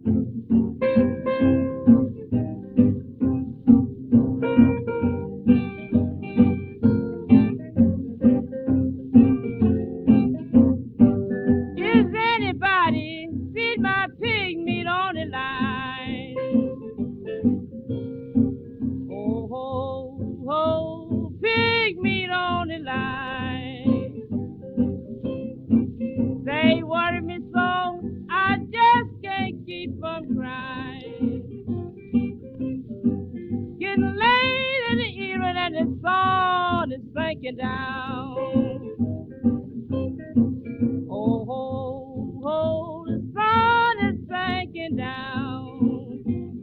Is anybody feed my pig meat on the line? Oh, ho, ho, pig meat on the line. They worry me so, I just can't keep from crying. Getting late in the evening and the sun is sinking down. Oh, ho, ho, the sun is sinking down.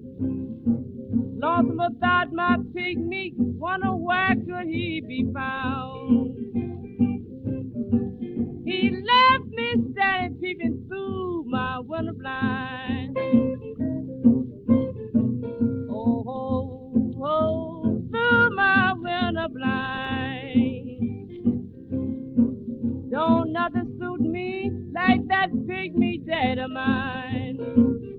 Lost without my picnic, wonder where could he be found? He left me standing peeping through my window blind. Oh, ho, ho, through my window blind. Don't nothing suit me like that pygmy dad of mine.